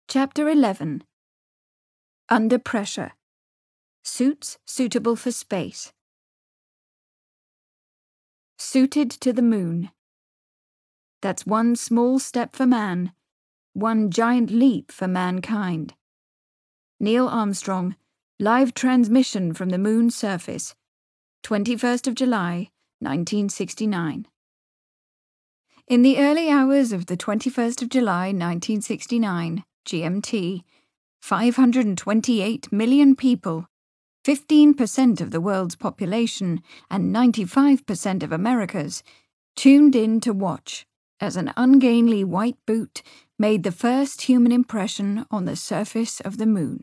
Chapter 11. Under Pressure. Suits suitable for space. Suited to the moon. That's one small step for man, one giant leap for mankind. Neil Armstrong, live transmission from the moon's surface, 21st of July, 1969. In the early hours of the 21st of July, 1969, GMT, 528 million people, 15% of the world's population and 95% of America's, tuned in to watch as an ungainly white boot made the first human impression on the surface of the moon.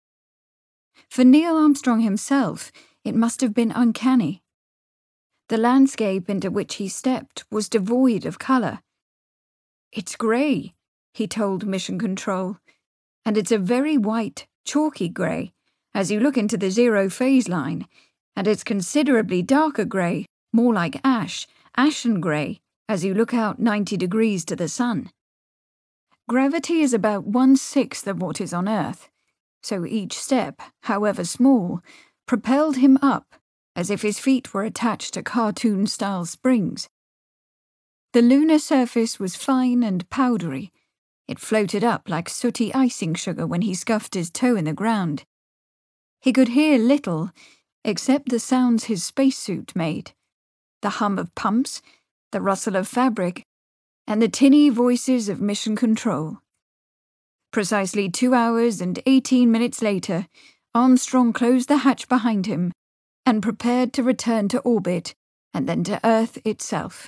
For Neil Armstrong himself, it must have been uncanny. The landscape into which he stepped was devoid of colour. "It's grey," he told Mission Control, "and it's a very white, chalky grey as you look into the zero phase line, and it's considerably darker grey, more like ashen grey, as you look out 90 degrees to the sun. Gravity is about 1/6 of what is on Earth, so each step, however small, propelled him up as if his feet were attached to cartoon-style springs. The lunar surface was fine and powdery. It floated up like sooty icing sugar when he scuffed his toe in the ground. He could hear little, except the sounds his spacesuit made, the hum of pumps, the rustle of fabric, and the tinny voices of Mission Control. Precisely 2 hours and 18 minutes later, Armstrong closed the hatch behind him and prepared to return to orbit and then to Earth itself.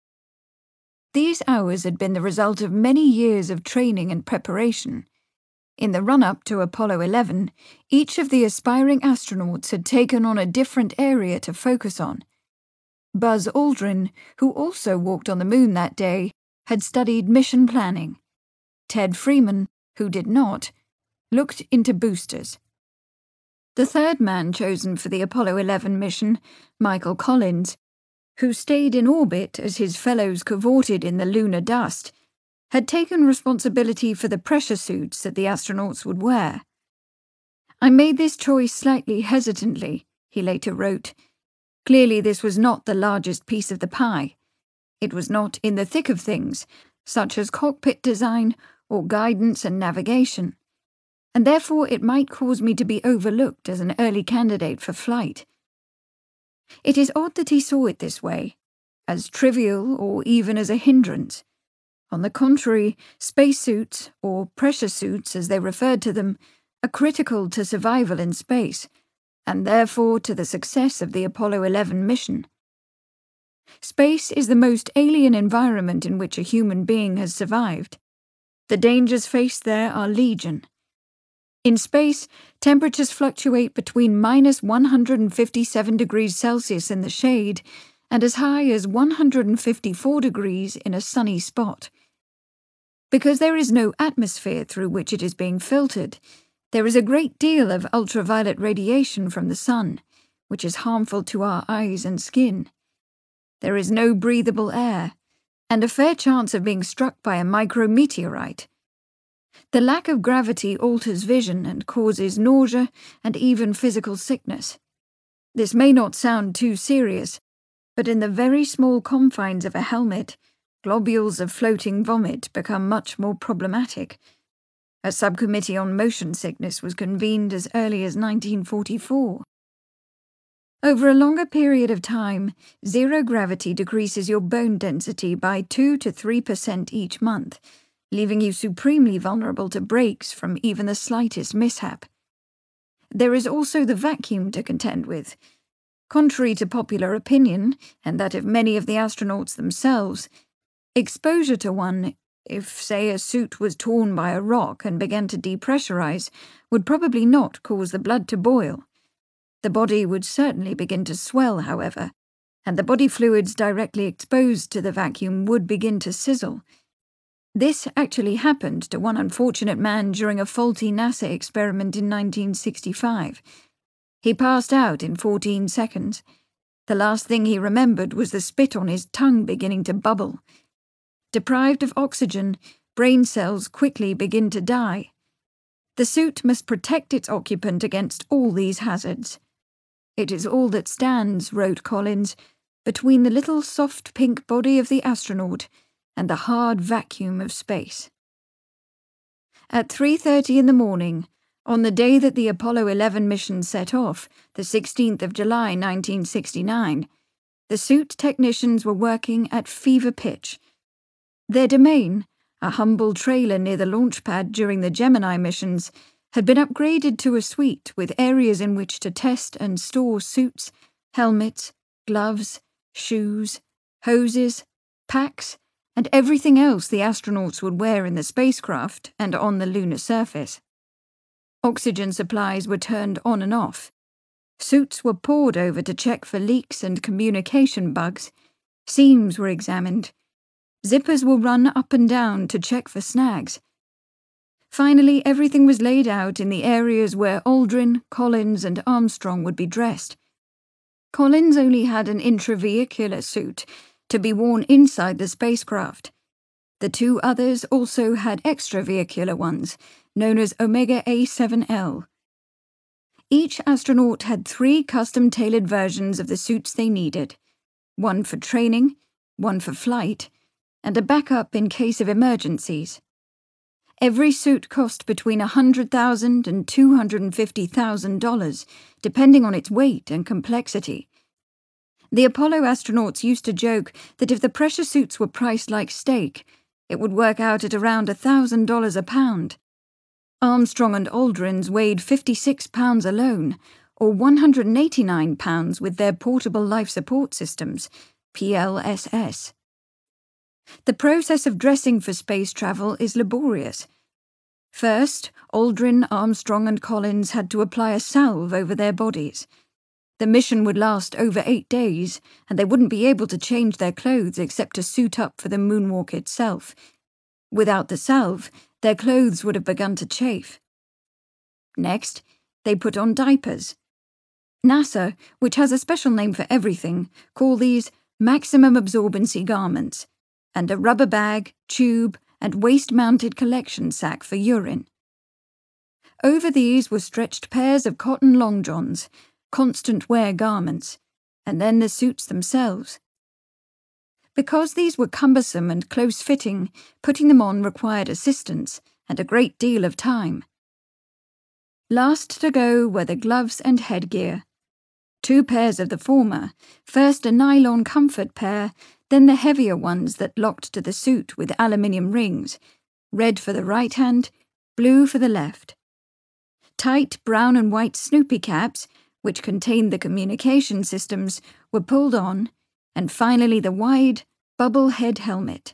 These hours had been the result of many years of training and preparation. In the run-up to Apollo 11, each of the aspiring astronauts had taken on a different area to focus on. Buzz Aldrin, who also walked on the moon that day, had studied mission planning. Ted Freeman, who did not, looked into boosters. The third man chosen for the Apollo 11 mission, Michael Collins, who stayed in orbit as his fellows cavorted in the lunar dust, had taken responsibility for the pressure suits that the astronauts would wear. "I made this choice slightly hesitantly," he later wrote. "Clearly this was not the largest piece of the pie. It was not in the thick of things, such as cockpit design or guidance and navigation, and therefore it might cause me to be overlooked as an early candidate for flight." It is odd that he saw it this way, as trivial or even as a hindrance. On the contrary, spacesuits, or pressure suits as they referred to them, are critical to survival in space, and therefore to the success of the Apollo 11 mission. Space is the most alien environment in which a human being has survived. The dangers faced there are legion. In space, temperatures fluctuate between -157 degrees Celsius in the shade and as high as 154 degrees in a sunny spot. Because there is no atmosphere through which it is being filtered, there is a great deal of ultraviolet radiation from the sun, which is harmful to our eyes and skin. There is no breathable air, and a fair chance of being struck by a micrometeorite. The lack of gravity alters vision and causes nausea and even physical sickness. This may not sound too serious, but in the very small confines of a helmet, globules of floating vomit become much more problematic. A subcommittee on motion sickness was convened as early as 1944. Over a longer period of time, zero gravity decreases your bone density by 2 to 3% each month, leaving you supremely vulnerable to breaks from even the slightest mishap. There is also the vacuum to contend with. Contrary to popular opinion, and that of many of the astronauts themselves, exposure to one, if, say, a suit was torn by a rock and began to depressurize, would probably not cause the blood to boil. The body would certainly begin to swell, however, and the body fluids directly exposed to the vacuum would begin to sizzle. This actually happened to one unfortunate man during a faulty NASA experiment in 1965. He passed out in 14 seconds. The last thing he remembered was the spit on his tongue beginning to bubble. Deprived of oxygen, brain cells quickly begin to die, The suit must protect its occupant against all these hazards. It is all that stands, wrote Collins, between the little soft pink body of the astronaut and the hard vacuum of space. At 3:30 in the morning, on the day that the Apollo 11 mission set off, the 16th of July 1969, the suit technicians were working at fever pitch. Their domain, a humble trailer near the launch pad during the Gemini missions, had been upgraded to a suite with areas in which to test and store suits, helmets, gloves, shoes, hoses, packs, and everything else the astronauts would wear in the spacecraft and on the lunar surface. Oxygen supplies were turned on and off. Suits were pored over to check for leaks and communication bugs. Seams were examined. Zippers were run up and down to check for snags. Finally, everything was laid out in the areas where Aldrin, Collins, and Armstrong would be dressed. Collins only had an intravehicular suit to be worn inside the spacecraft. The two others also had extravehicular ones, known as Omega A7L. Each astronaut had 3 custom-tailored versions of the suits they needed, one for training, one for flight, and a backup in case of emergencies. Every suit cost between $100,000 and $250,000, depending on its weight and complexity. The Apollo astronauts used to joke that if the pressure suits were priced like steak, it would work out at around $1,000 a pound. Armstrong and Aldrin's weighed 56 pounds alone, or 189 pounds with their portable life support systems, PLSS. The process of dressing for space travel is laborious. First, Aldrin, Armstrong, and Collins had to apply a salve over their bodies. The mission would last over 8 days, and they wouldn't be able to change their clothes except to suit up for the moonwalk itself. Without the salve, their clothes would have begun to chafe. Next, they put on diapers. NASA, which has a special name for everything, call these maximum absorbency garments, and a rubber bag, tube, and waist-mounted collection sack for urine. Over these were stretched pairs of cotton long johns, constant wear garments, and then the suits themselves. Because these were cumbersome and close-fitting, putting them on required assistance and a great deal of time. Last to go were the gloves and headgear. 2 pairs of the former, first a nylon comfort pair, then the heavier ones that locked to the suit with aluminium rings, red for the right hand, blue for the left. Tight brown and white Snoopy caps, which contained the communication systems, were pulled on, and finally the wide, bubble head helmet.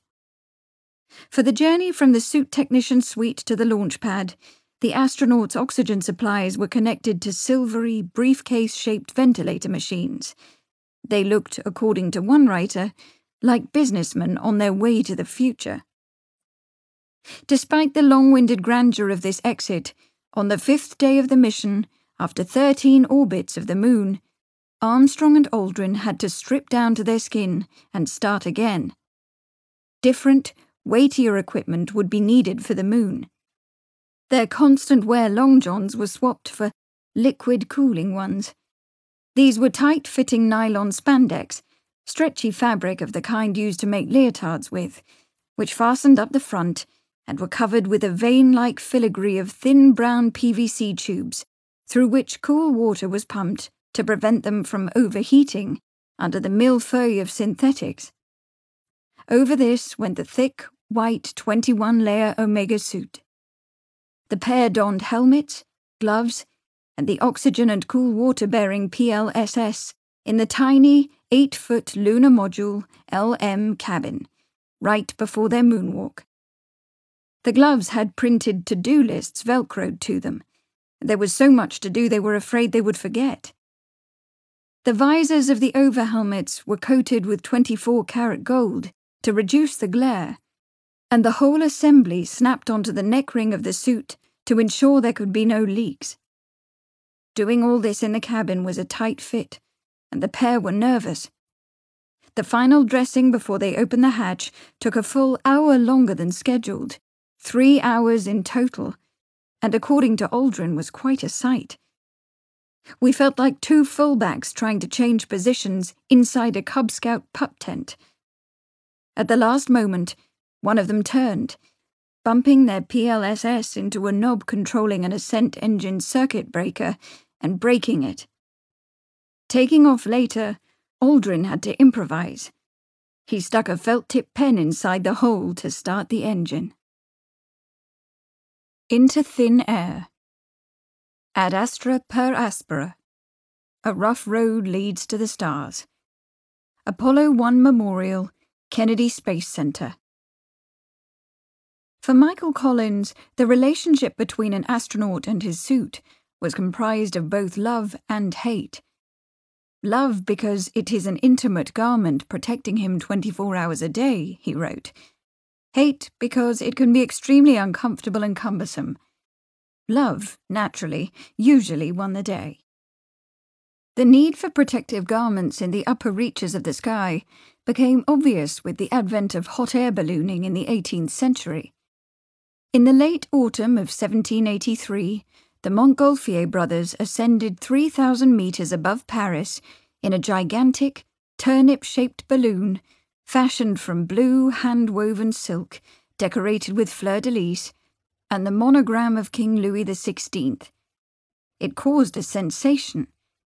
For the journey from the suit technician suite to the launch pad, the astronauts' oxygen supplies were connected to silvery, briefcase-shaped ventilator machines. They looked, according to one writer, like businessmen on their way to the future. Despite the long-winded grandeur of this exit, on the 5th day of the mission, after 13 orbits of the moon, Armstrong and Aldrin had to strip down to their skin and start again. Different, weightier equipment would be needed for the moon. Their constant wear long johns were swapped for liquid cooling ones. These were tight-fitting nylon spandex, stretchy fabric of the kind used to make leotards with, which fastened up the front and were covered with a vein-like filigree of thin brown PVC tubes, through which cool water was pumped to prevent them from overheating under the millefeuille of synthetics. Over this went the thick, white 21-layer Omega suit. The pair donned helmets, gloves, and the oxygen and cool water-bearing PLSS in the tiny 8-foot lunar module LM cabin, right before their moonwalk. The gloves had printed to-do lists velcroed to them. There was so much to do they were afraid they would forget. The visors of the overhelmets were coated with 24-karat gold to reduce the glare, and the whole assembly snapped onto the neck ring of the suit to ensure there could be no leaks. Doing all this in the cabin was a tight fit, and the pair were nervous. The final dressing before they opened the hatch took a full hour longer than scheduled, 3 hours in total, and according to Aldrin was quite a sight. We felt like two fullbacks trying to change positions inside a Cub Scout pup tent. At the last moment, one of them turned, bumping their PLSS into a knob controlling an ascent engine circuit breaker and breaking it. Taking off later, Aldrin had to improvise. He stuck a felt-tip pen inside the hole to start the engine. Into thin air. Ad astra per aspera. A rough road leads to the stars. Apollo 1 Memorial, Kennedy Space Center. For Michael Collins, the relationship between an astronaut and his suit was comprised of both love and hate. Love because it is an intimate garment protecting him 24 hours a day, he wrote. Hate because it can be extremely uncomfortable and cumbersome. Love, naturally, usually won the day. The need for protective garments in the upper reaches of the sky became obvious with the advent of hot air ballooning in the 18th century. In the late autumn of 1783, the Montgolfier brothers ascended 3,000 meters above Paris in a gigantic, turnip-shaped balloon fashioned from blue hand-woven silk decorated with fleur-de-lis and the monogram of King Louis XVI. It caused a sensation.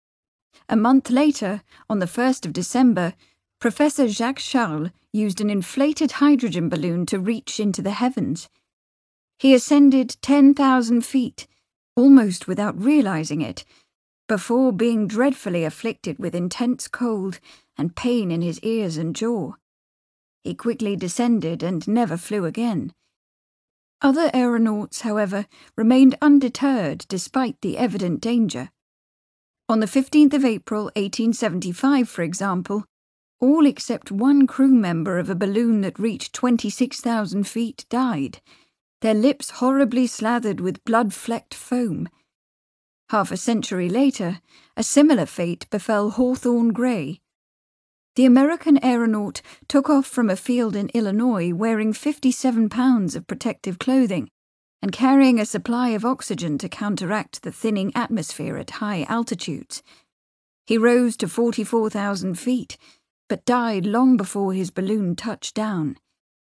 A month later, on the 1st of December, Professor Jacques Charles used an inflated hydrogen balloon to reach into the heavens. He ascended 10,000 feet, almost without realizing it, before being dreadfully afflicted with intense cold and pain in his ears and jaw. He quickly descended and never flew again. Other aeronauts, however, remained undeterred despite the evident danger. On the 15th of April 1875, for example, all except one crew member of a balloon that reached 26,000 feet died, their lips horribly slathered with blood-flecked foam. Half a century later, a similar fate befell Hawthorne Gray. The American aeronaut took off from a field in Illinois wearing 57 pounds of protective clothing and carrying a supply of oxygen to counteract the thinning atmosphere at high altitudes. He rose to 44,000 feet, but died long before his balloon touched down.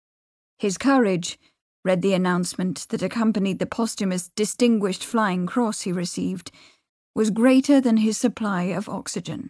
His courage, read the announcement that accompanied the posthumous Distinguished Flying Cross he received, was greater than his supply of oxygen.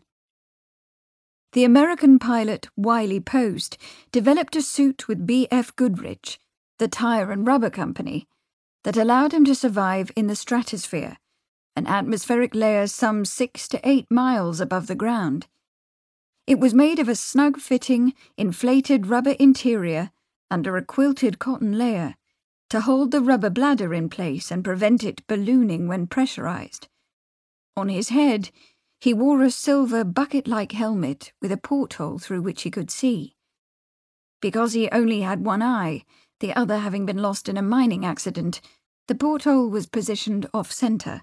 The American pilot Wiley Post developed a suit with B.F. Goodrich, the tire and rubber company, that allowed him to survive in the stratosphere, an atmospheric layer some 6 to 8 miles above the ground. It was made of a snug-fitting, inflated rubber interior under a quilted cotton layer to hold the rubber bladder in place and prevent it ballooning when pressurized. On his head, he wore a silver bucket-like helmet with a porthole through which he could see. Because he only had one eye, the other having been lost in a mining accident, the porthole was positioned off-center.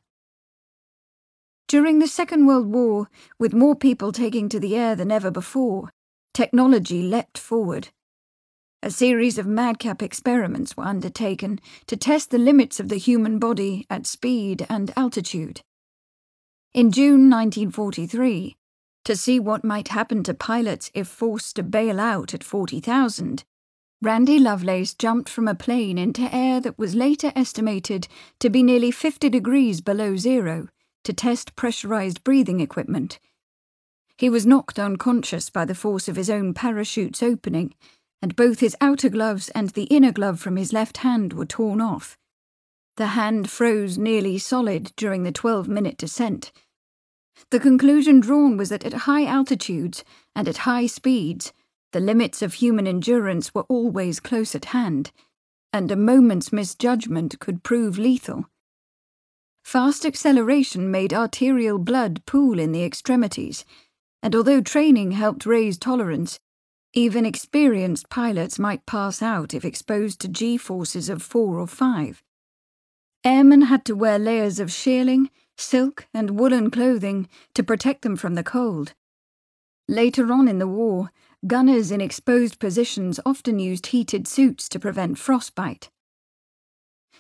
During the Second World War, with more people taking to the air than ever before, technology leapt forward. A series of madcap experiments were undertaken to test the limits of the human body at speed and altitude. In June 1943, to see what might happen to pilots if forced to bail out at 40,000, Randy Lovelace jumped from a plane into air that was later estimated to be nearly 50 degrees below zero to test pressurized breathing equipment. He was knocked unconscious by the force of his own parachute's opening, and both his outer gloves and the inner glove from his left hand were torn off. The hand froze nearly solid during the 12-minute descent. The conclusion drawn was that at high altitudes and at high speeds, the limits of human endurance were always close at hand, and a moment's misjudgment could prove lethal. Fast acceleration made arterial blood pool in the extremities, and although training helped raise tolerance, even experienced pilots might pass out if exposed to G-forces of 4 or 5. Airmen had to wear layers of shearling, silk and woolen clothing to protect them from the cold. Later on in the war, gunners in exposed positions often used heated suits to prevent frostbite.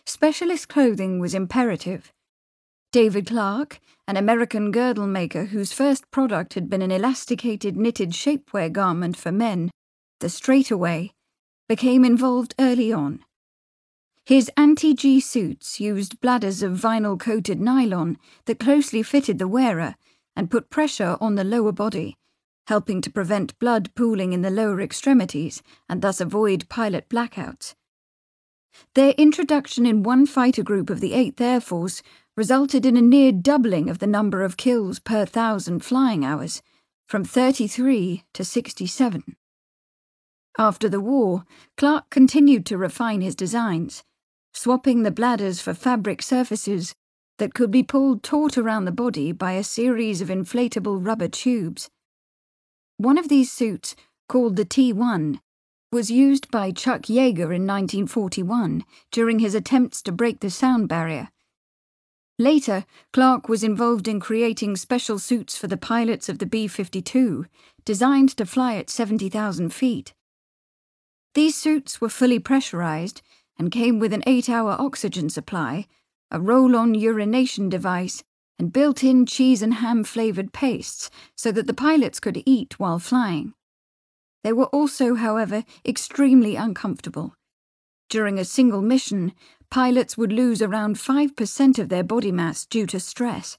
specialist clothing was imperative. David Clark, an American girdle maker whose first product had been an elasticated knitted shapewear garment for men, the straightaway, became involved early on. His anti-G suits used bladders of vinyl-coated nylon that closely fitted the wearer and put pressure on the lower body, helping to prevent blood pooling in the lower extremities and thus avoid pilot blackouts. Their introduction in one fighter group of the 8th Air Force resulted in a near doubling of the number of kills per 1,000 flying hours, from 33 to 67. After the war, Clark continued to refine his designs, swapping the bladders for fabric surfaces that could be pulled taut around the body by a series of inflatable rubber tubes. One of these suits, called the T-1, was used by Chuck Yeager in 1941 during his attempts to break the sound barrier. Later, Clark was involved in creating special suits for the pilots of the B-52, designed to fly at 70,000 feet. These suits were fully pressurized and came with an 8-hour oxygen supply, a roll-on urination device, and built-in cheese and ham-flavored pastes so that the pilots could eat while flying. They were also, however, extremely uncomfortable. During a single mission, pilots would lose around 5% of their body mass due to stress.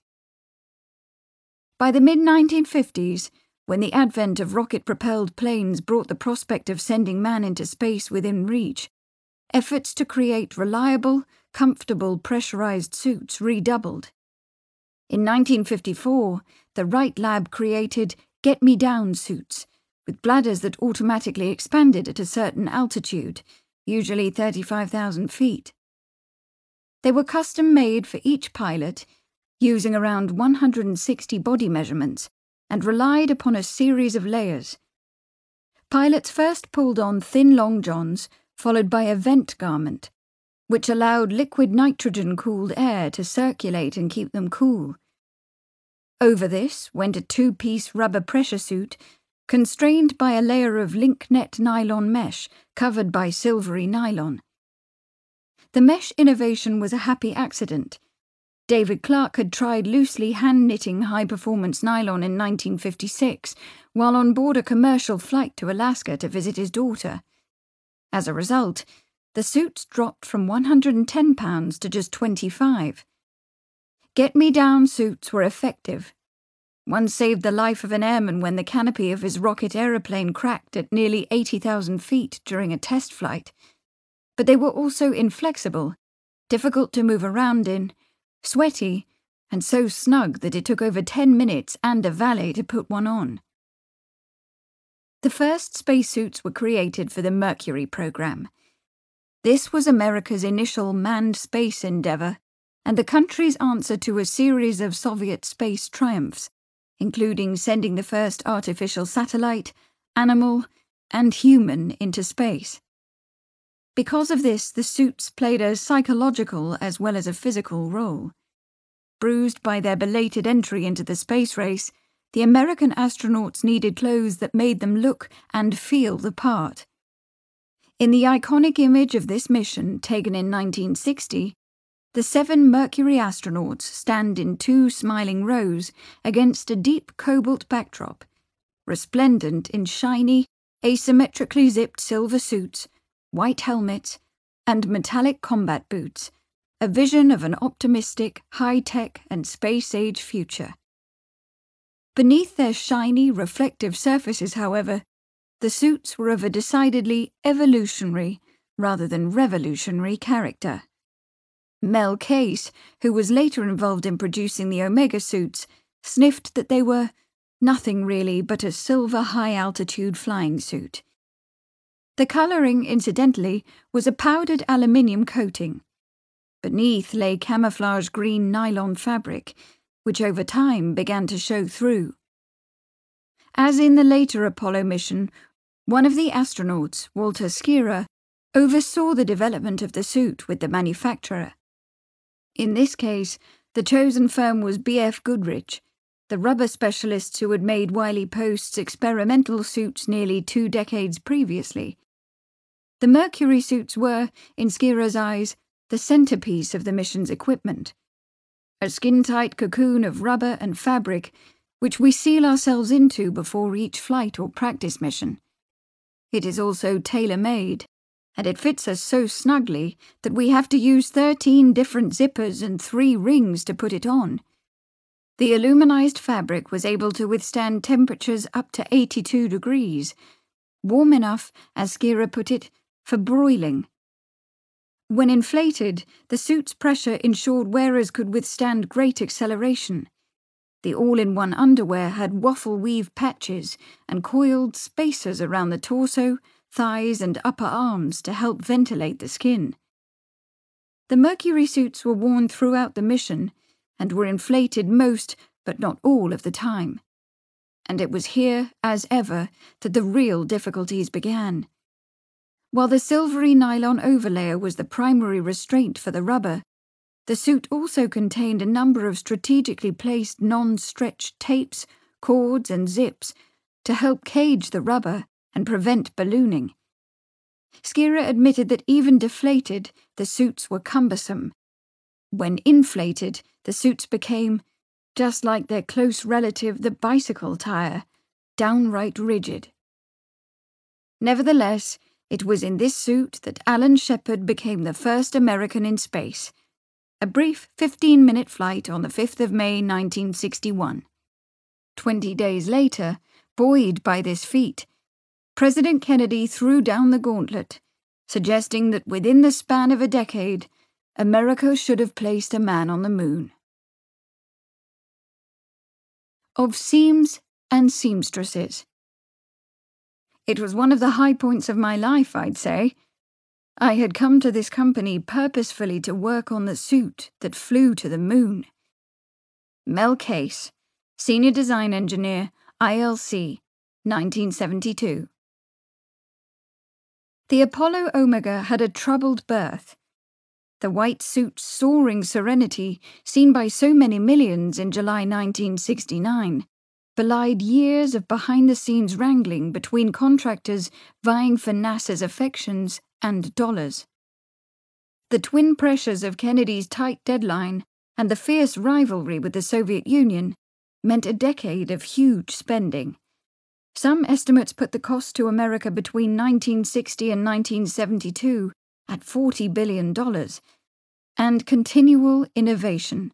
By the mid-1950s, when the advent of rocket-propelled planes brought the prospect of sending man into space within reach, efforts to create reliable, comfortable, pressurized suits redoubled. In 1954, the Wright Lab created Get-Me-Down suits, with bladders that automatically expanded at a certain altitude, usually 35,000 feet. They were custom-made for each pilot, using around 160 body measurements, and relied upon a series of layers. Pilots first pulled on thin long johns, followed by a vent garment, which allowed liquid nitrogen-cooled air to circulate and keep them cool. Over this went a 2-piece rubber pressure suit, constrained by a layer of link-net nylon mesh covered by silvery nylon. The mesh innovation was a happy accident. David Clark had tried loosely hand-knitting high-performance nylon in 1956 while on board a commercial flight to Alaska to visit his daughter. As a result, the suits dropped from 110 pounds to just 25. Get-Me-Down suits were effective. One saved the life of an airman when the canopy of his rocket aeroplane cracked at nearly 80,000 feet during a test flight. But they were also inflexible, difficult to move around in, sweaty, and so snug that it took over 10 minutes and a valet to put one on. The first spacesuits were created for the Mercury program. This was America's initial manned space endeavor, and the country's answer to a series of Soviet space triumphs, including sending the first artificial satellite, animal, and human into space. Because of this, the suits played a psychological as well as a physical role. Bruised by their belated entry into the space race, the American astronauts needed clothes that made them look and feel the part. In the iconic image of this mission, taken in 1960, the 7 Mercury astronauts stand in 2 smiling rows against a deep cobalt backdrop, resplendent in shiny, asymmetrically zipped silver suits, white helmets, and metallic combat boots, a vision of an optimistic, high-tech and space-age future. Beneath their shiny, reflective surfaces, however, the suits were of a decidedly evolutionary rather than revolutionary character. Mel Case, who was later involved in producing the Omega suits, sniffed that they were nothing really but a silver high-altitude flying suit. The colouring, incidentally, was a powdered aluminium coating. Beneath lay camouflage green nylon fabric, which over time began to show through. As in the later Apollo mission, one of the astronauts, Walter Schirra, oversaw the development of the suit with the manufacturer. In this case, the chosen firm was B.F. Goodrich, the rubber specialists who had made Wiley Post's experimental suits nearly 2 decades previously. The Mercury suits were, in Schirra's eyes, the centerpiece of the mission's equipment. A skin-tight cocoon of rubber and fabric which we seal ourselves into before each flight or practice mission. It is also tailor-made, and it fits us so snugly that we have to use 13 different zippers and 3 rings to put it on. The aluminized fabric was able to withstand temperatures up to 82 degrees, warm enough, as Skira put it, for broiling. When inflated, the suit's pressure ensured wearers could withstand great acceleration. The all-in-one underwear had waffle weave patches and coiled spacers around the torso, thighs and upper arms to help ventilate the skin. The Mercury suits were worn throughout the mission and were inflated most, but not all, of the time. And it was here, as ever, that the real difficulties began. While the silvery nylon overlayer was the primary restraint for the rubber, the suit also contained a number of strategically placed non-stretch tapes, cords and zips to help cage the rubber and prevent ballooning. Skira admitted that even deflated, the suits were cumbersome. When inflated, the suits became, just like their close relative the bicycle tire, downright rigid. Nevertheless, it was in this suit that Alan Shepard became the first American in space. A brief 15-minute flight on the 5th of May 1961. 20 days later, buoyed by this feat, President Kennedy threw down the gauntlet, suggesting that within the span of a decade, America should have placed a man on the moon. Of seams and seamstresses. It was one of the high points of my life, I'd say. I had come to this company purposefully to work on the suit that flew to the moon. Mel Case, Senior Design Engineer, ILC, 1972. The Apollo Omega had a troubled birth. The white suit's soaring serenity, seen by so many millions in July 1969, belied years of behind-the-scenes wrangling between contractors vying for NASA's affections and dollars. The twin pressures of Kennedy's tight deadline and the fierce rivalry with the Soviet Union meant a decade of huge spending. Some estimates put the cost to America between 1960 and 1972 at $40 billion, and continual innovation.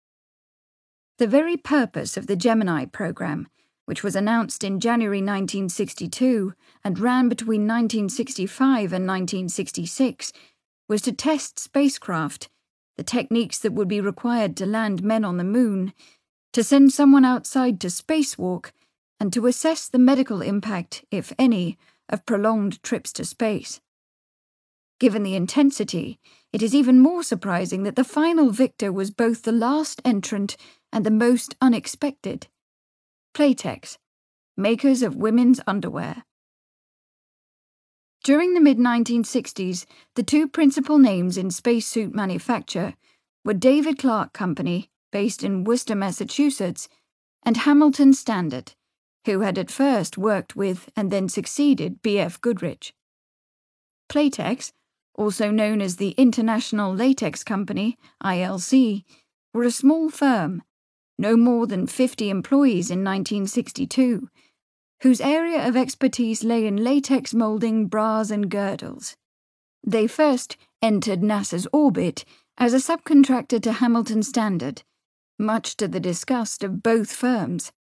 The very purpose of the Gemini program, which was announced in January 1962 and ran between 1965 and 1966, was to test spacecraft, the techniques that would be required to land men on the moon, to send someone outside to spacewalk, and to assess the medical impact, if any, of prolonged trips to space. Given the intensity, it is even more surprising that the final victor was both the last entrant and the most unexpected. Playtex, makers of women's underwear. During the mid-1960s, the two principal names in spacesuit manufacture were David Clark Company, based in Worcester, Massachusetts, and Hamilton Standard, who had at first worked with and then succeeded B.F. Goodrich. Playtex, also known as the International Latex Company, ILC, were a small firm, no more than 50 employees in 1962, whose area of expertise lay in latex molding bras and girdles. They first entered NASA's orbit as a subcontractor to Hamilton Standard, much to the disgust of both firms.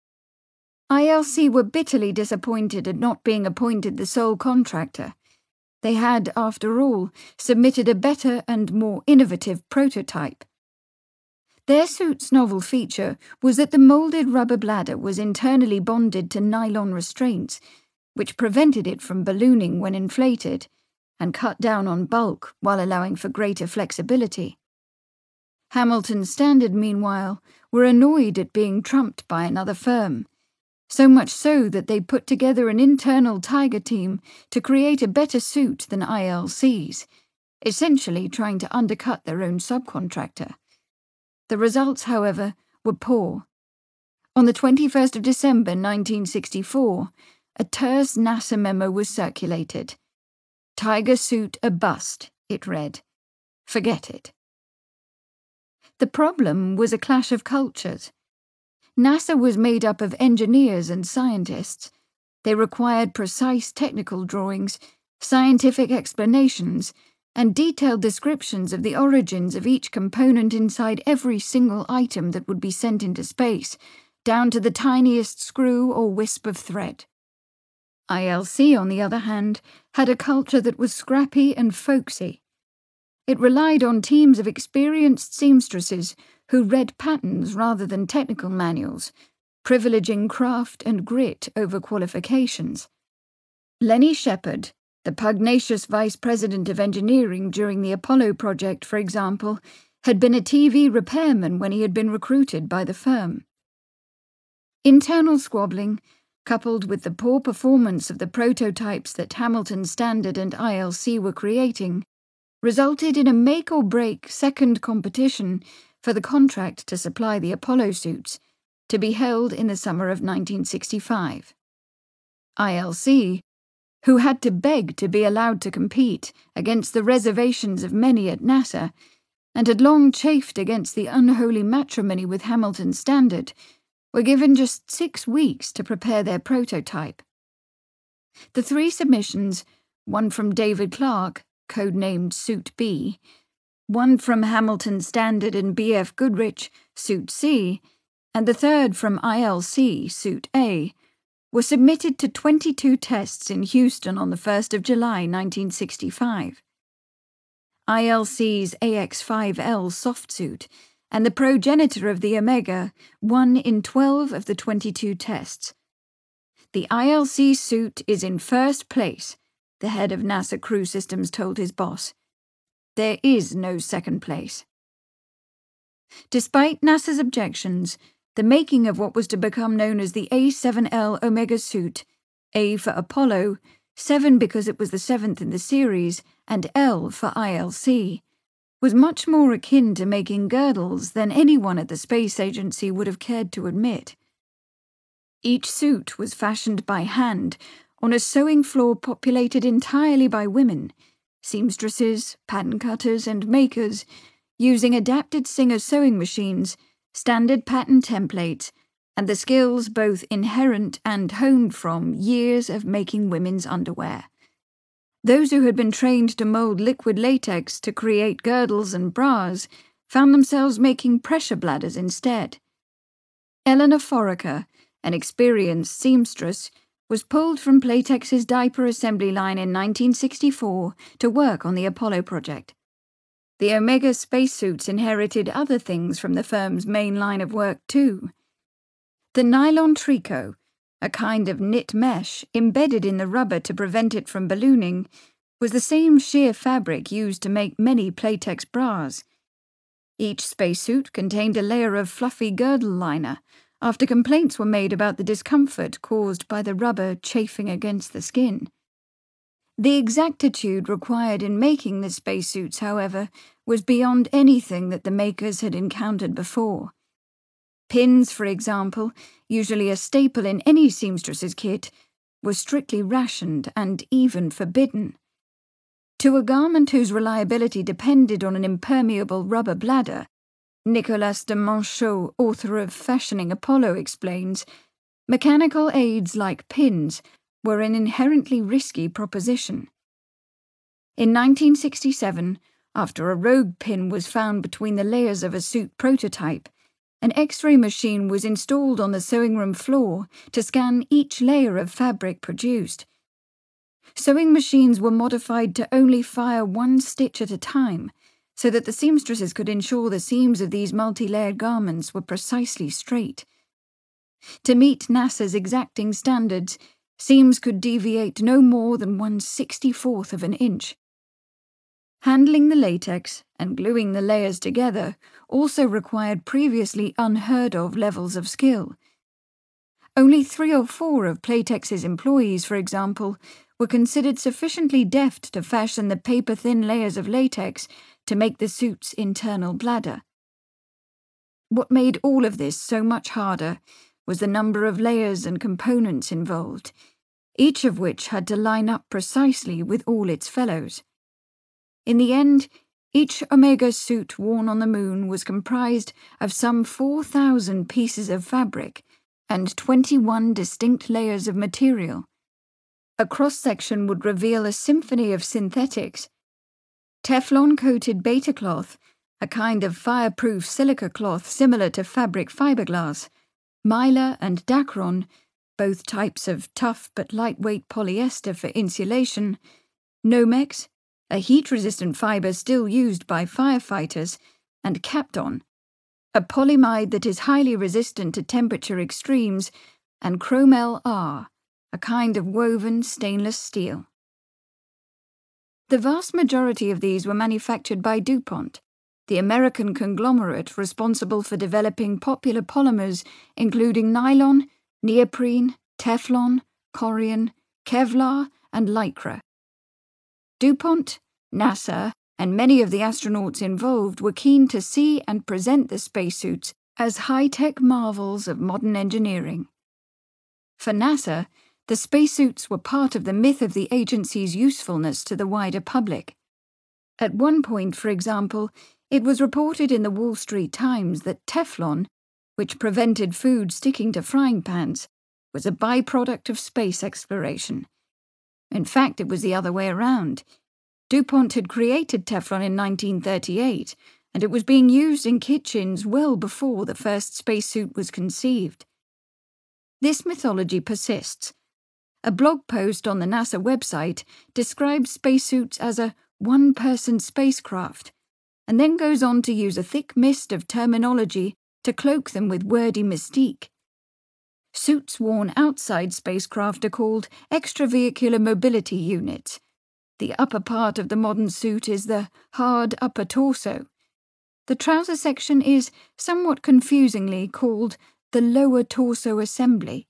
ILC were bitterly disappointed at not being appointed the sole contractor. They had, after all, submitted a better and more innovative prototype. Their suit's novel feature was that the moulded rubber bladder was internally bonded to nylon restraints, which prevented it from ballooning when inflated, and cut down on bulk while allowing for greater flexibility. Hamilton Standard, meanwhile, were annoyed at being trumped by another firm, so much so that they put together an internal tiger team to create a better suit than ILC's, essentially trying to undercut their own subcontractor. The results, however, were poor. On the 21st of December 1964, a terse NASA memo was circulated. "Tiger suit a bust," it read. Forget it. The problem was a clash of cultures. NASA was made up of engineers and scientists. They required precise technical drawings, scientific explanations, and detailed descriptions of the origins of each component inside every single item that would be sent into space, down to the tiniest screw or wisp of thread. ILC, on the other hand, had a culture that was scrappy and folksy. It relied on teams of experienced seamstresses who read patterns rather than technical manuals, privileging craft and grit over qualifications. Lenny Shepard, the pugnacious vice president of engineering during the Apollo project, for example, had been a TV repairman when he had been recruited by the firm. Internal squabbling, coupled with the poor performance of the prototypes that Hamilton Standard and ILC were creating, resulted in a make-or-break second competition for the contract to supply the Apollo suits, to be held in the summer of 1965. ILC, who had to beg to be allowed to compete against the reservations of many at NASA, and had long chafed against the unholy matrimony with Hamilton Standard, were given just 6 weeks to prepare their prototype. The 3 submissions, one from David Clark, codenamed Suit B, one from Hamilton Standard and B.F. Goodrich, Suit C, and the third from ILC, Suit A, were submitted to 22 tests in Houston on the 1st of July 1965. ILC's AX-5L soft suit and the progenitor of the Omega won in 12 of the 22 tests. The ILC suit is in first place, the head of NASA Crew Systems told his boss. There is no second place. Despite NASA's objections, the making of what was to become known as the A7L Omega suit, A for Apollo, 7 because it was the 7th in the series, and L for ILC, was much more akin to making girdles than anyone at the space agency would have cared to admit. Each suit was fashioned by hand on a sewing floor populated entirely by women, seamstresses, pattern cutters, and makers, using adapted Singer sewing machines, standard pattern templates, and the skills both inherent and honed from years of making women's underwear. Those who had been trained to mold liquid latex to create girdles and bras found themselves making pressure bladders instead. Eleanor Foraker, an experienced seamstress, was pulled from Playtex's diaper assembly line in 1964 to work on the Apollo project. The Omega spacesuits inherited other things from the firm's main line of work too. The nylon tricot, a kind of knit mesh embedded in the rubber to prevent it from ballooning, was the same sheer fabric used to make many Playtex bras. Each spacesuit contained a layer of fluffy girdle liner, after complaints were made about the discomfort caused by the rubber chafing against the skin. The exactitude required in making the spacesuits, however, was beyond anything that the makers had encountered before. Pins, for example, usually a staple in any seamstress's kit, were strictly rationed and even forbidden. To a garment whose reliability depended on an impermeable rubber bladder, Nicolas de Monchaux, author of Fashioning Apollo, explains, mechanical aids like pins were an inherently risky proposition. In 1967, after a rogue pin was found between the layers of a suit prototype, an X-ray machine was installed on the sewing room floor to scan each layer of fabric produced. Sewing machines were modified to only fire 1 stitch at a time, so that the seamstresses could ensure the seams of these multi-layered garments were precisely straight. To meet NASA's exacting standards, seams could deviate no more than 1/64th of an inch. Handling the latex and gluing the layers together also required previously unheard-of levels of skill. Only 3 or 4 of Playtex's employees, for example, were considered sufficiently deft to fashion the paper-thin layers of latex to make the suit's internal bladder. What made all of this so much harder was the number of layers and components involved, each of which had to line up precisely with all its fellows. In the end, Each Omega suit worn on the moon was comprised of some 4,000 pieces of fabric and 21 distinct layers of material. A cross-section would reveal a symphony of synthetics. Teflon-coated beta cloth, a kind of fireproof silica cloth similar to fabric fiberglass, mylar and dacron, both types of tough but lightweight polyester for insulation, Nomex, a heat-resistant fiber still used by firefighters, and Kapton, a polyamide that is highly resistant to temperature extremes, and Chromel R, a kind of woven stainless steel. The vast majority of these were manufactured by DuPont, the American conglomerate responsible for developing popular polymers including nylon, neoprene, Teflon, Corian, Kevlar, and Lycra. DuPont, NASA, and many of the astronauts involved were keen to see and present the spacesuits as high-tech marvels of modern engineering. For NASA, the spacesuits were part of the myth of the agency's usefulness to the wider public. At one point, for example, it was reported in the Wall Street Times that Teflon, which prevented food sticking to frying pans, was a byproduct of space exploration. In fact, it was the other way around. DuPont had created Teflon in 1938, and it was being used in kitchens well before the first spacesuit was conceived. This mythology persists. A blog post on the NASA website describes spacesuits as a one-person spacecraft, and then goes on to use a thick mist of terminology to cloak them with wordy mystique. Suits worn outside spacecraft are called extravehicular mobility units. The upper part of the modern suit is the hard upper torso. The trouser section is, somewhat confusingly, called the lower torso assembly.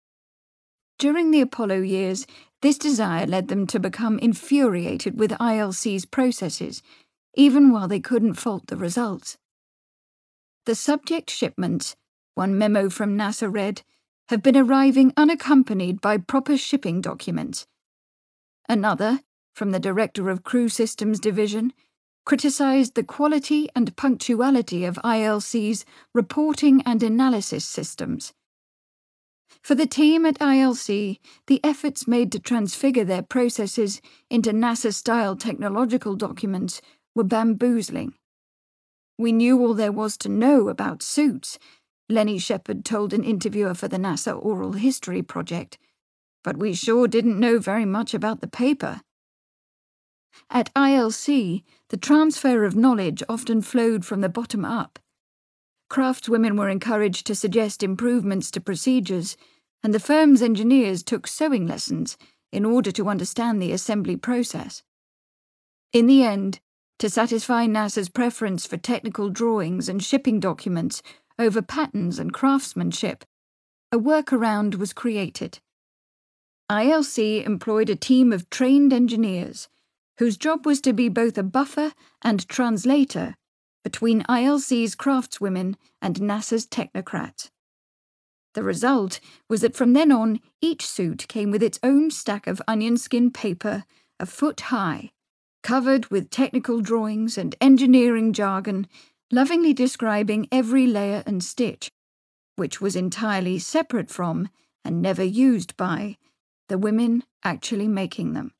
During the Apollo years, this desire led them to become infuriated with ILC's processes, even while they couldn't fault the results. The subject shipments, one memo from NASA read, have been arriving unaccompanied by proper shipping documents. Another, from the Director of Crew Systems Division, criticized the quality and punctuality of ILC's reporting and analysis systems. For the team at ILC, the efforts made to transfigure their processes into NASA-style technological documents were bamboozling. "We knew all there was to know about suits," Lenny Shepard told an interviewer for the NASA Oral History Project, "but we sure didn't know very much about the paper." At ILC, the transfer of knowledge often flowed from the bottom up. Craftswomen were encouraged to suggest improvements to procedures, and the firm's engineers took sewing lessons in order to understand the assembly process. In the end, to satisfy NASA's preference for technical drawings and shipping documents over patterns and craftsmanship, a workaround was created. ILC employed a team of trained engineers whose job was to be both a buffer and translator between ILC's craftswomen and NASA's technocrats. The result was that from then on, each suit came with its own stack of onion skin paper, a foot high, covered with technical drawings and engineering jargon, lovingly describing every layer and stitch, which was entirely separate from, and never used by, the women actually making them.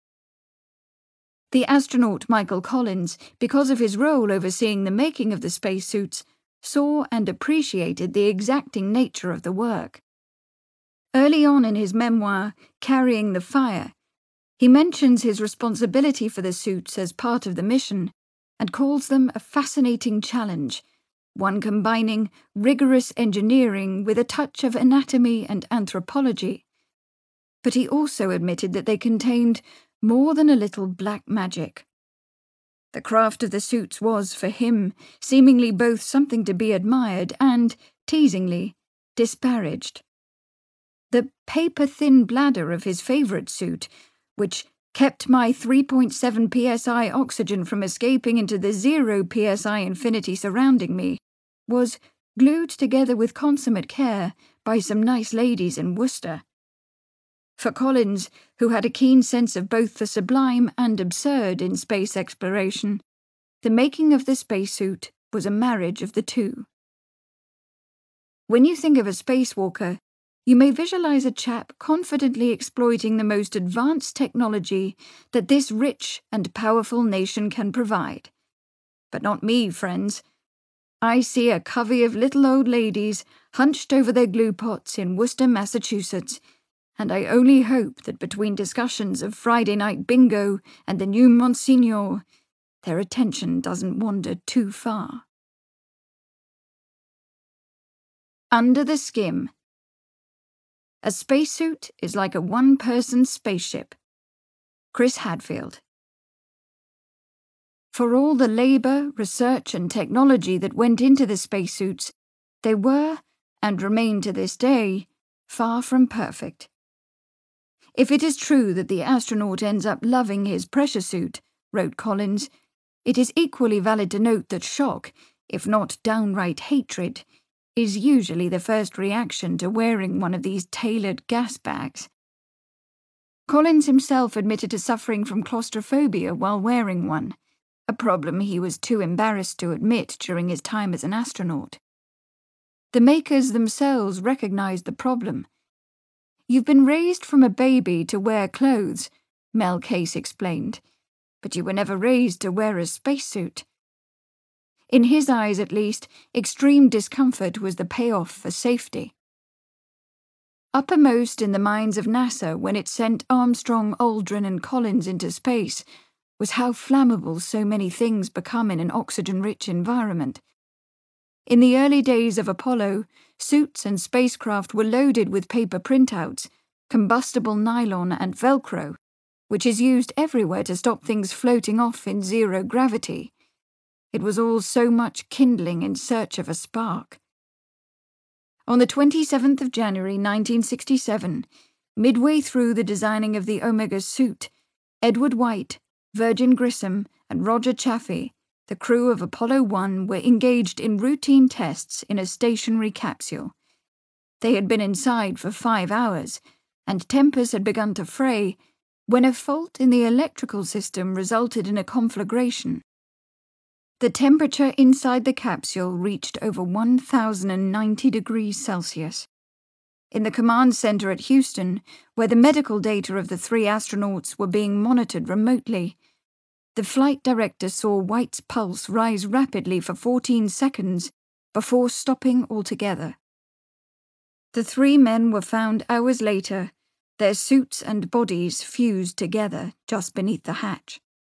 The astronaut Michael Collins, because of his role overseeing the making of the spacesuits, saw and appreciated the exacting nature of the work. Early on in his memoir, Carrying the Fire, he mentions his responsibility for the suits as part of the mission and calls them a fascinating challenge, one combining rigorous engineering with a touch of anatomy and anthropology. But he also admitted that they contained more than a little black magic. The craft of the suits was, for him, seemingly both something to be admired and, teasingly, disparaged. The paper-thin bladder of his favourite suit, which kept my 3.7 psi oxygen from escaping into the 0 psi infinity surrounding me, was glued together with consummate care by some nice ladies in Worcester. For Collins, who had a keen sense of both the sublime and absurd in space exploration, The making of the spacesuit was a marriage of the two. When you think of a spacewalker, you may visualize a chap confidently exploiting the most advanced technology that this rich and powerful nation can provide. But not me, friends. I see a covey of little old ladies hunched over their glue pots in Worcester, Massachusetts, and I only hope that between discussions of Friday night bingo and the new Monsignor, their attention doesn't wander too far. Under the skim. A spacesuit is like a one-person spaceship. Chris Hadfield. For all the labor, research, and technology that went into the spacesuits, they were, and remain to this day, far from perfect. If it is true that the astronaut ends up loving his pressure suit, wrote Collins, it is equally valid to note that shock, if not downright hatred, is usually the first reaction to wearing one of these tailored gas bags. Collins himself admitted to suffering from claustrophobia while wearing one, a problem he was too embarrassed to admit during his time as an astronaut. The makers themselves recognized the problem. You've been raised from a baby to wear clothes, Mel Case explained, but you were never raised to wear a spacesuit. In his eyes, at least, extreme discomfort was the payoff for safety. Uppermost in the minds of NASA when it sent Armstrong, Aldrin, and Collins into space was how flammable so many things become in an oxygen-rich environment. In the early days of Apollo, suits and spacecraft were loaded with paper printouts, combustible nylon, and Velcro, which is used everywhere to stop things floating off in zero gravity. It was all so much kindling in search of a spark. On the 27th of January 1967, midway through the designing of the Omega suit, Edward White, Virgin Grissom, and Roger Chaffee, the crew of Apollo 1, were engaged in routine tests in a stationary capsule. They had been inside for 5 hours, and tempers had begun to fray when a fault in the electrical system resulted in a conflagration. The temperature inside the capsule reached over 1,090 degrees Celsius. In the command center at Houston, where the medical data of the 3 astronauts were being monitored remotely, the flight director saw White's pulse rise rapidly for 14 seconds before stopping altogether. The 3 men were found hours later, their suits and bodies fused together just beneath the hatch.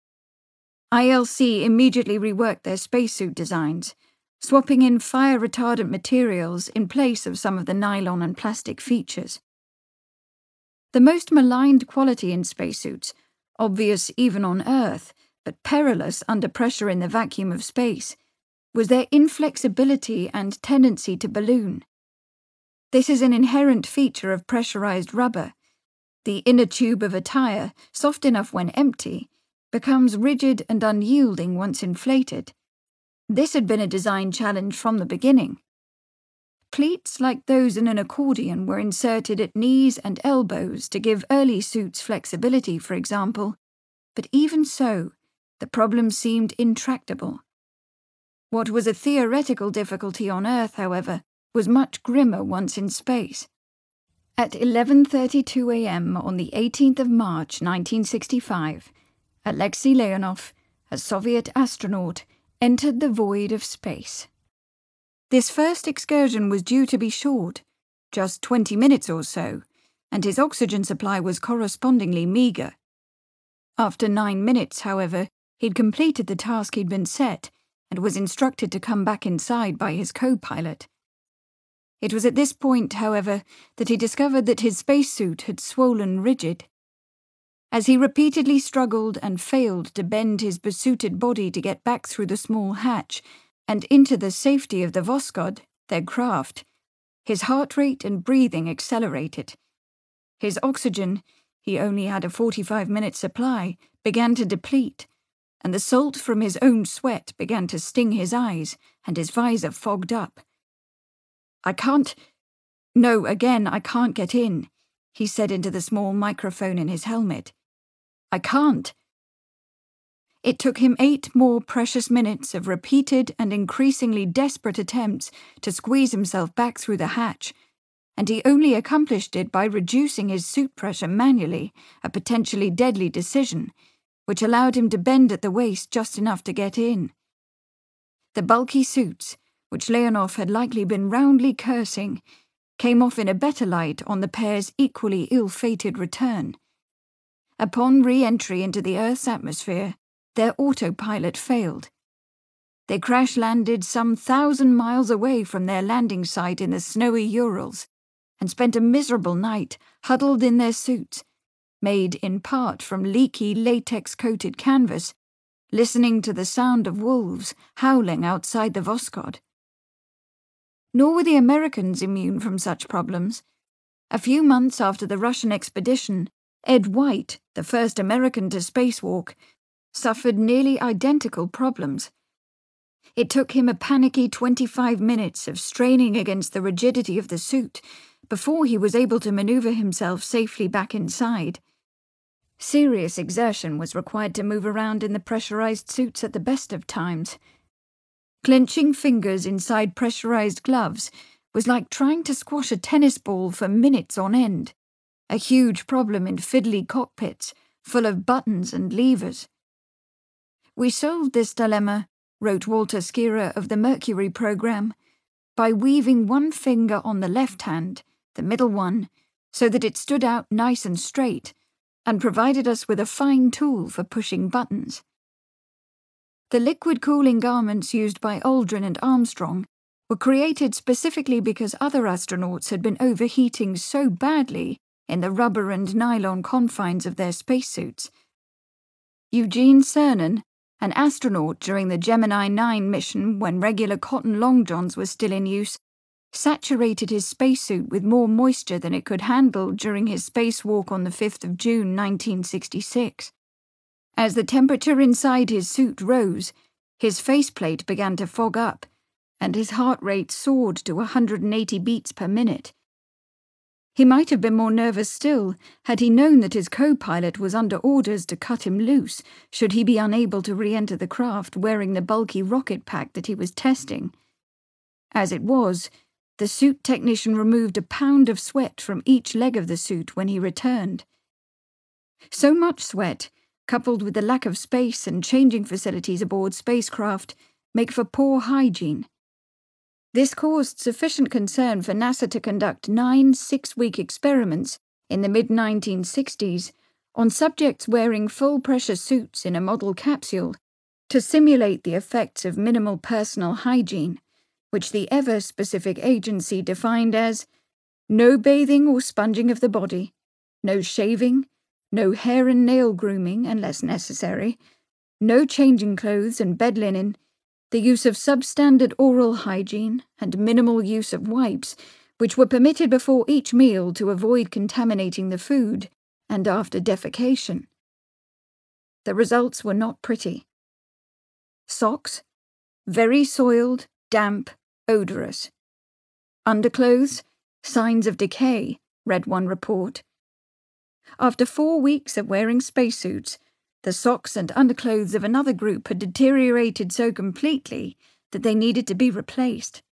ILC immediately reworked their spacesuit designs, swapping in fire-retardant materials in place of some of the nylon and plastic features. The most maligned quality in spacesuits, obvious even on Earth, but perilous under pressure in the vacuum of space, was their inflexibility and tendency to balloon. This is an inherent feature of pressurized rubber. The inner tube of a tire, soft enough when empty, becomes rigid and unyielding once inflated. This had been a design challenge from the beginning. Pleats like those in an accordion were inserted at knees and elbows to give early suits flexibility, for example, but even so, the problem seemed intractable. What was a theoretical difficulty on Earth, however, was much grimmer once in space. At 11:32 a.m. on the 18th of March 1965, Alexei Leonov, a Soviet astronaut, entered the void of space. This first excursion was due to be short, just 20 minutes or so, and his oxygen supply was correspondingly meager. After 9 minutes, however, he'd completed the task he'd been set and was instructed to come back inside by his co-pilot. It was at this point, however, that he discovered that his spacesuit had swollen rigid. As he repeatedly struggled and failed to bend his besuited body to get back through the small hatch and into the safety of the Voskhod, their craft, his heart rate and breathing accelerated. His oxygen, he only had a 45-minute supply, began to deplete, and the salt from his own sweat began to sting his eyes, and his visor fogged up. I can't get in, he said into the small microphone in his helmet. I can't. It took him 8 more precious minutes of repeated and increasingly desperate attempts to squeeze himself back through the hatch, and he only accomplished it by reducing his suit pressure manually, a potentially deadly decision, which allowed him to bend at the waist just enough to get in. The bulky suits, which Leonov had likely been roundly cursing, came off in a better light on the pair's equally ill-fated return. Upon re-entry into the Earth's atmosphere, their autopilot failed. They crash-landed some 1,000 miles away from their landing site in the snowy Urals, and spent a miserable night huddled in their suits, made in part from leaky latex-coated canvas, listening to the sound of wolves howling outside the Voskhod. Nor were the Americans immune from such problems. A few months after the Russian expedition, Ed White, the first American to spacewalk, suffered nearly identical problems. It took him a panicky 25 minutes of straining against the rigidity of the suit before he was able to maneuver himself safely back inside. Serious exertion was required to move around in the pressurized suits at the best of times. Clenching fingers inside pressurized gloves was like trying to squash a tennis ball for minutes on end, a huge problem in fiddly cockpits full of buttons and levers. "We solved this dilemma," wrote Walter Schirra of the Mercury program, "by weaving one finger on the left hand, the middle one, so that it stood out nice and straight, and provided us with a fine tool for pushing buttons." The liquid cooling garments used by Aldrin and Armstrong were created specifically because other astronauts had been overheating so badly in the rubber and nylon confines of their spacesuits. Eugene Cernan, an astronaut during the Gemini 9 mission when regular cotton long johns were still in use, saturated his spacesuit with more moisture than it could handle during his spacewalk on the 5th of June 1966. As the temperature inside his suit rose, his faceplate began to fog up, and his heart rate soared to 180 beats per minute. He might have been more nervous still had he known that his co-pilot was under orders to cut him loose should he be unable to re-enter the craft wearing the bulky rocket pack that he was testing. As it was, the suit technician removed a pound of sweat from each leg of the suit when he returned. So much sweat, coupled with the lack of space and changing facilities aboard spacecraft, make for poor hygiene. This caused sufficient concern for NASA to conduct 9 6-week experiments in the mid-1960s on subjects wearing full-pressure suits in a model capsule to simulate the effects of minimal personal hygiene, which the ever-specific agency defined as no bathing or sponging of the body, no shaving, no hair and nail grooming unless necessary, no changing clothes and bed linen, the use of substandard oral hygiene, and minimal use of wipes, which were permitted before each meal to avoid contaminating the food, and after defecation. The results were not pretty. Socks, very soiled, damp, odorous. Underclothes, signs of decay, read one report. After 4 weeks of wearing spacesuits, the socks and underclothes of another group had deteriorated so completely that they needed to be replaced.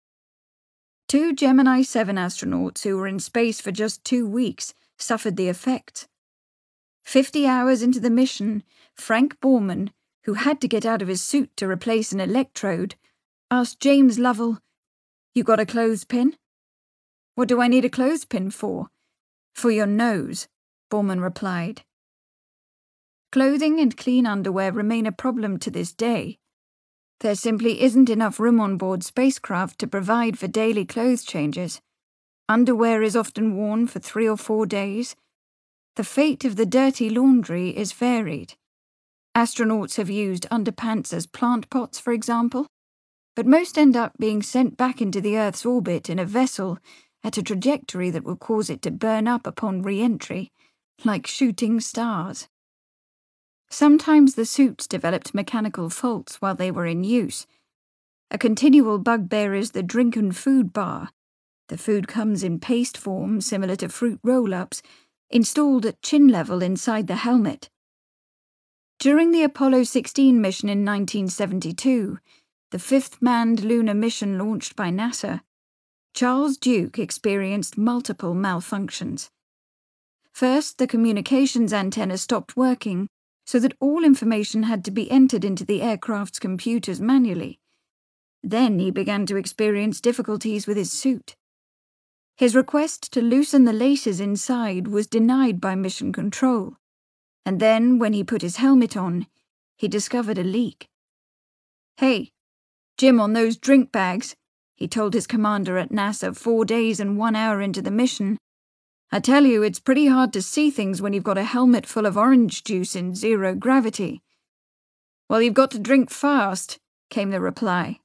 2 Gemini 7 astronauts who were in space for just 2 weeks suffered the effects. 50 hours into the mission, Frank Borman, who had to get out of his suit to replace an electrode, asked James Lovell, "You got a clothespin?" "What do I need a clothespin for?" "For your nose," Borman replied. Clothing and clean underwear remain a problem to this day. There simply isn't enough room on board spacecraft to provide for daily clothes changes. Underwear is often worn for 3 or 4 days. The fate of the dirty laundry is varied. Astronauts have used underpants as plant pots, for example, but most end up being sent back into the Earth's orbit in a vessel at a trajectory that will cause it to burn up upon re-entry, like shooting stars. Sometimes the suits developed mechanical faults while they were in use. A continual bugbear is the drink and food bar. The food comes in paste form similar to fruit roll-ups, installed at chin level inside the helmet. During the Apollo 16 mission in 1972, the fifth manned lunar mission launched by NASA, Charles Duke experienced multiple malfunctions. First, the communications antenna stopped working, so that all information had to be entered into the aircraft's computers manually. Then he began to experience difficulties with his suit. His request to loosen the laces inside was denied by Mission Control, and then, when he put his helmet on, he discovered a leak. "Hey, Jim on those drink bags," he told his commander at NASA 4 days and 1 hour into the mission. "I tell you, it's pretty hard to see things when you've got a helmet full of orange juice in zero gravity." "Well, you've got to drink fast," came the reply.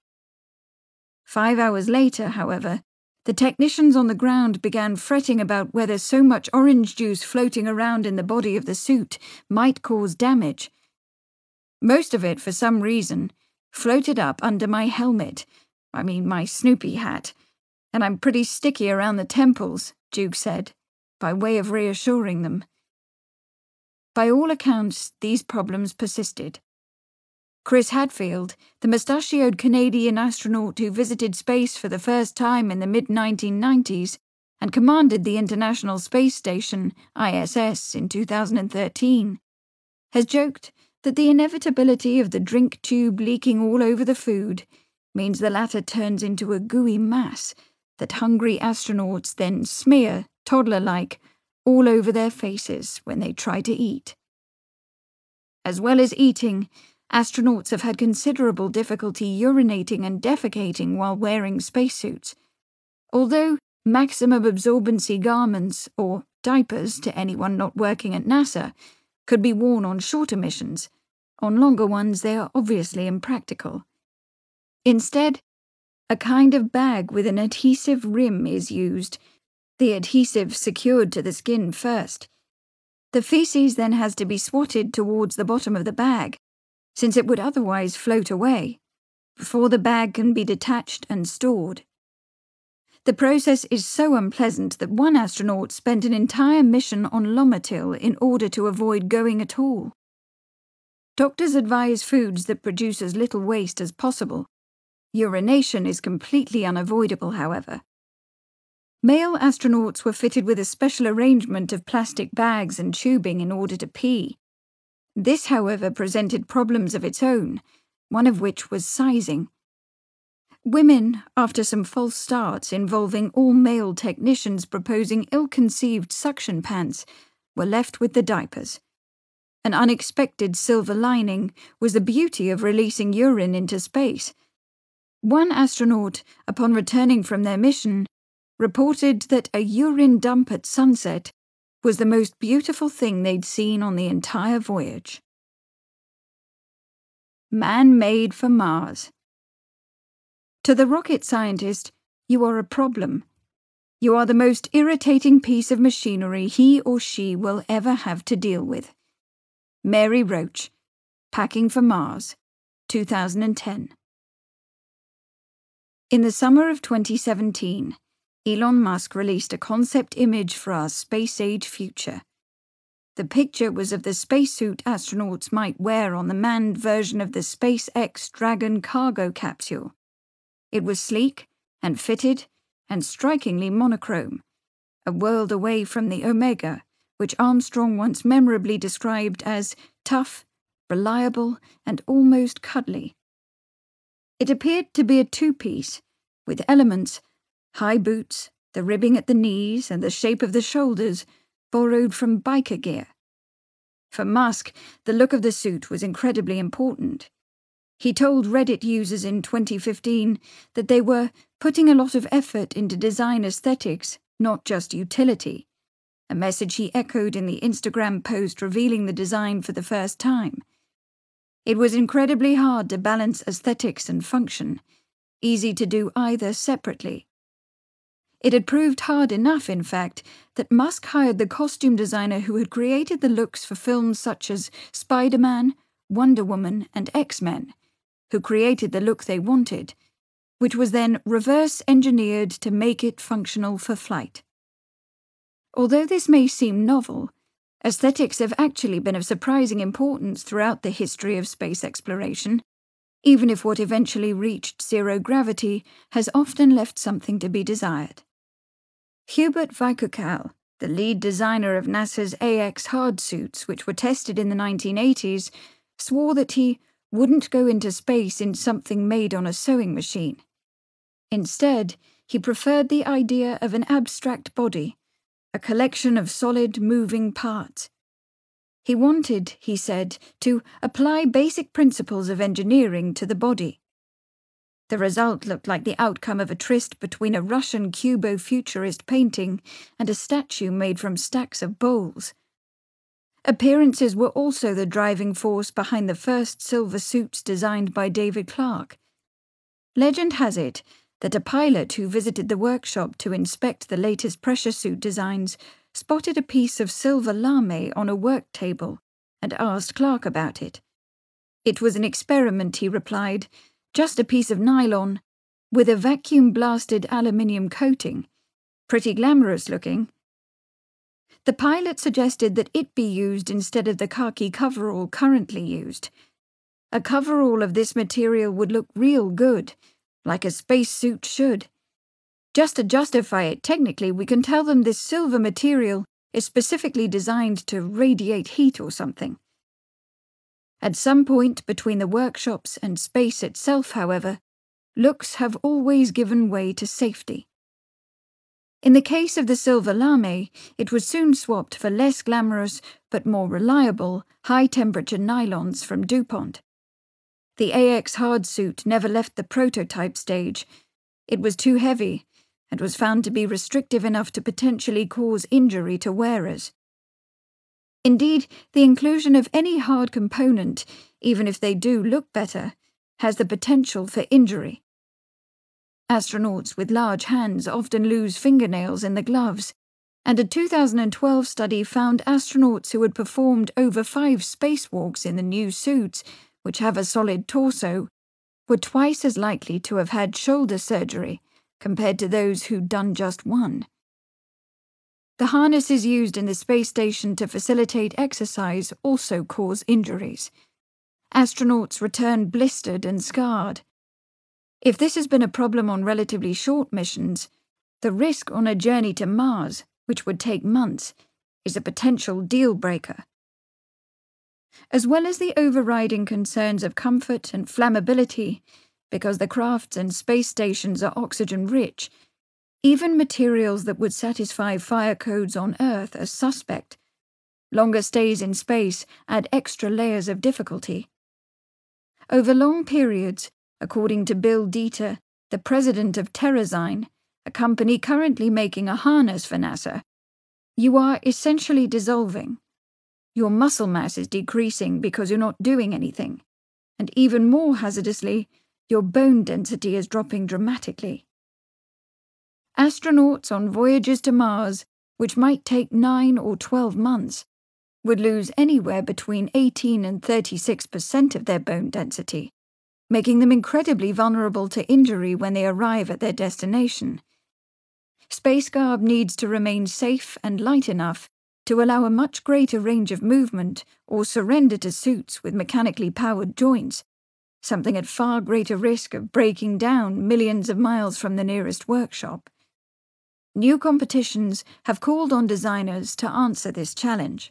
5 hours later, however, the technicians on the ground began fretting about whether so much orange juice floating around in the body of the suit might cause damage. "Most of it, for some reason, floated up under my helmet, my Snoopy hat, and I'm pretty sticky around the temples," Duke said, by way of reassuring them. By all accounts, these problems persisted. Chris Hadfield, the mustachioed Canadian astronaut who visited space for the first time in the mid-1990s and commanded the International Space Station, ISS, in 2013, has joked that the inevitability of the drink tube leaking all over the food means the latter turns into a gooey mass that hungry astronauts then smear, toddler-like, all over their faces when they try to eat. As well as eating, astronauts have had considerable difficulty urinating and defecating while wearing spacesuits. Although maximum absorbency garments, or diapers to anyone not working at NASA, could be worn on shorter missions, on longer ones they are obviously impractical. Instead, a kind of bag with an adhesive rim is used, the adhesive secured to the skin first. The feces then has to be swatted towards the bottom of the bag, since it would otherwise float away, before the bag can be detached and stored. The process is so unpleasant that one astronaut spent an entire mission on Lomactil in order to avoid going at all. Doctors advise foods that produce as little waste as possible. Urination is completely unavoidable, however. Male astronauts were fitted with a special arrangement of plastic bags and tubing in order to pee. This, however, presented problems of its own, one of which was sizing. Women, after some false starts involving all male technicians proposing ill-conceived suction pants, were left with the diapers. An unexpected silver lining was the beauty of releasing urine into space. One astronaut, upon returning from their mission, reported that a urine dump at sunset was the most beautiful thing they'd seen on the entire voyage. Man-made for Mars. To the rocket scientist, you are a problem. You are the most irritating piece of machinery he or she will ever have to deal with. Mary Roach, Packing for Mars, 2010. In the summer of 2017, Elon Musk released a concept image for our space-age future. The picture was of the spacesuit astronauts might wear on the manned version of the SpaceX Dragon cargo capsule. It was sleek and fitted and strikingly monochrome, a world away from the Omega, which Armstrong once memorably described as tough, reliable, and almost cuddly. It appeared to be a two-piece, with elements, high boots, the ribbing at the knees, and the shape of the shoulders, borrowed from biker gear. For Musk, the look of the suit was incredibly important. He told Reddit users in 2015 that they were putting a lot of effort into design aesthetics, not just utility, a message he echoed in the Instagram post revealing the design for the first time. It was incredibly hard to balance aesthetics and function, easy to do either separately. It had proved hard enough, in fact, that Musk hired the costume designer who had created the looks for films such as Spider-Man, Wonder Woman, and X-Men, who created the look they wanted, which was then reverse-engineered to make it functional for flight. Although this may seem novel, Aesthetics have actually been of surprising importance throughout the history of space exploration, even if what eventually reached zero gravity has often left something to be desired. Hubert Vikukal, the lead designer of NASA's AX hard suits, which were tested in the 1980s, swore that he wouldn't go into space in something made on a sewing machine. Instead, he preferred the idea of an abstract body, a collection of solid, moving parts. He wanted, he said, to apply basic principles of engineering to the body. The result looked like the outcome of a tryst between a Russian Cubo-futurist painting and a statue made from stacks of bowls. Appearances were also the driving force behind the first silver suits designed by David Clark. Legend has it that a pilot who visited the workshop to inspect the latest pressure suit designs spotted a piece of silver lame on a work table and asked Clark about it. It was an experiment, he replied, just a piece of nylon with a vacuum-blasted aluminium coating. Pretty glamorous looking. The pilot suggested that it be used instead of the khaki coverall currently used. A coverall of this material would look real good, like a spacesuit should. Just to justify it technically, we can tell them this silver material is specifically designed to radiate heat or something. At some point between the workshops and space itself, however, looks have always given way to safety. In the case of the silver lame, it was soon swapped for less glamorous but more reliable high-temperature nylons from DuPont. The AX hard suit never left the prototype stage. It was too heavy and was found to be restrictive enough to potentially cause injury to wearers. Indeed, the inclusion of any hard component, even if they do look better, has the potential for injury. Astronauts with large hands often lose fingernails in the gloves, and a 2012 study found astronauts who had performed over 5 spacewalks in the new suits, which have a solid torso, were twice as likely to have had shoulder surgery compared to those who'd done just one. The harnesses used in the space station to facilitate exercise also cause injuries. Astronauts return blistered and scarred. If this has been a problem on relatively short missions, the risk on a journey to Mars, which would take months, is a potential deal-breaker. As well as the overriding concerns of comfort and flammability, because the crafts and space stations are oxygen-rich, even materials that would satisfy fire codes on Earth are suspect. Longer stays in space add extra layers of difficulty. Over long periods, according to Bill Dieter, the president of TerraZyme, a company currently making a harness for NASA, you are essentially dissolving. Your muscle mass is decreasing because you're not doing anything, and even more hazardously, your bone density is dropping dramatically. Astronauts on voyages to Mars, which might take 9 or 12 months, would lose anywhere between 18 and 36% of their bone density, making them incredibly vulnerable to injury when they arrive at their destination. Space garb needs to remain safe and light enough to allow a much greater range of movement or surrender to suits with mechanically powered joints, something at far greater risk of breaking down millions of miles from the nearest workshop. New competitions have called on designers to answer this challenge.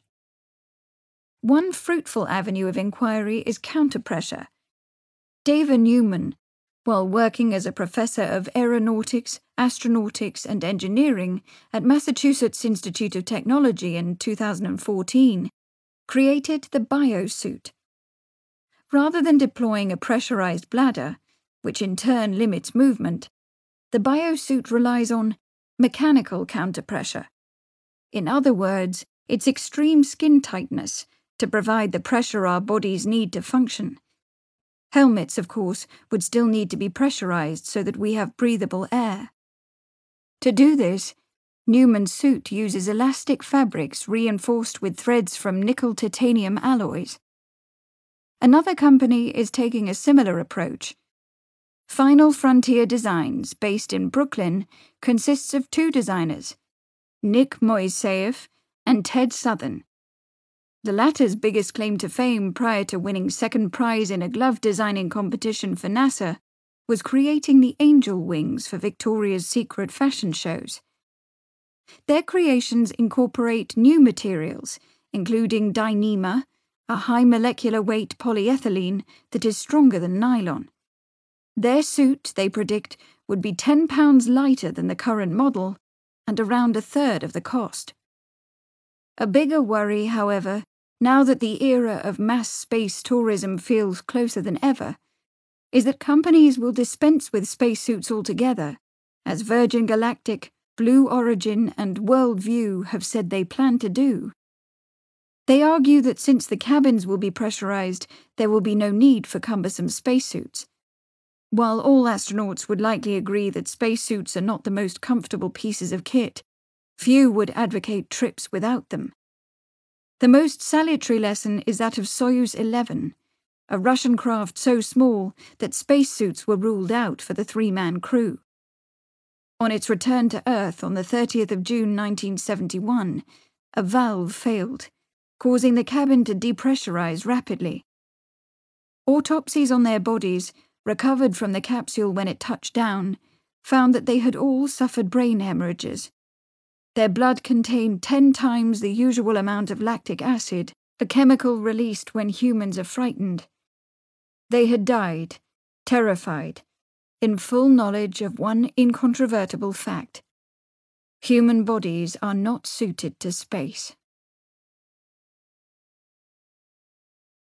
One fruitful avenue of inquiry is counterpressure. Dava Newman, while working as a professor of aeronautics, astronautics, and engineering at Massachusetts Institute of Technology in 2014, created the biosuit. Rather than deploying a pressurized bladder, which in turn limits movement, the biosuit relies on mechanical counterpressure. In other words, it's extreme skin tightness to provide the pressure our bodies need to function. Helmets, of course, would still need to be pressurized so that we have breathable air. To do this, Newman's suit uses elastic fabrics reinforced with threads from nickel-titanium alloys. Another company is taking a similar approach. Final Frontier Designs, based in Brooklyn, consists of 2 designers, Nick Moiseyev and Ted Southern, The latter's biggest claim to fame prior to winning second prize in a glove designing competition for NASA was creating the angel wings for Victoria's Secret fashion shows. Their creations incorporate new materials, including Dyneema, a high molecular weight polyethylene that is stronger than nylon. Their suit, they predict, would be 10 pounds lighter than the current model and around a third of the cost. A bigger worry, however, now that the era of mass space tourism feels closer than ever, is that companies will dispense with spacesuits altogether, as Virgin Galactic, Blue Origin, and Worldview have said they plan to do. They argue that since the cabins will be pressurized, there will be no need for cumbersome spacesuits. While all astronauts would likely agree that spacesuits are not the most comfortable pieces of kit, few would advocate trips without them. The most salutary lesson is that of Soyuz 11, a Russian craft so small that spacesuits were ruled out for the three-man crew. On its return to Earth on the 30th of June 1971, a valve failed, causing the cabin to depressurize rapidly. Autopsies on their bodies, recovered from the capsule when it touched down, found that they had all suffered brain hemorrhages. Their blood contained 10 times the usual amount of lactic acid, a chemical released when humans are frightened. They had died, terrified, in full knowledge of one incontrovertible fact: human bodies are not suited to space.